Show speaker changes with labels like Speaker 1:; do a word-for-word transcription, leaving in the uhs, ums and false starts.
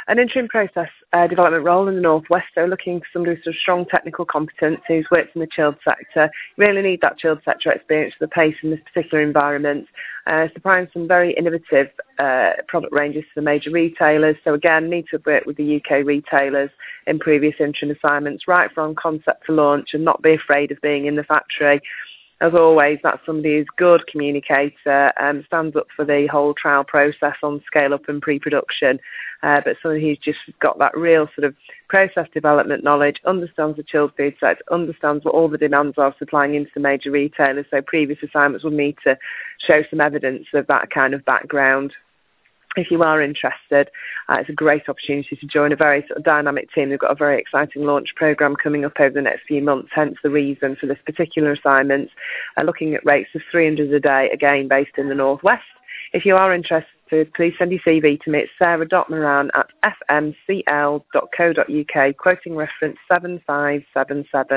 Speaker 1: an interim process uh, development role in the Northwest, so looking for somebody with sort of strong technical competence who's worked in the chilled sector. Really need that chilled sector experience for the pace in this particular environment. Uh, supplying some very innovative uh, product ranges to the major retailers. So again, need to work with the U K retailers in previous interim assignments, right from concept to launch, and not be afraid of being in the factory. As always, that's somebody who's a good communicator, um, stands up for the whole trial process on scale-up and pre-production, uh, but somebody who's just got that real sort of process development knowledge, understands the chilled food sector, understands what all the demands are supplying into the major retailers, so previous assignments will need to show some evidence of that kind of background. If you are interested, uh, it's a great opportunity to join a very sort of dynamic team. They've got a very exciting launch programme coming up over the next few months, hence the reason for this particular assignment. Uh, looking at rates of three hundred a day, again based in the Northwest. If you are interested, please send your C V to me at sarah dot moran at f m c l dot co dot u k, quoting reference seven five seven seven.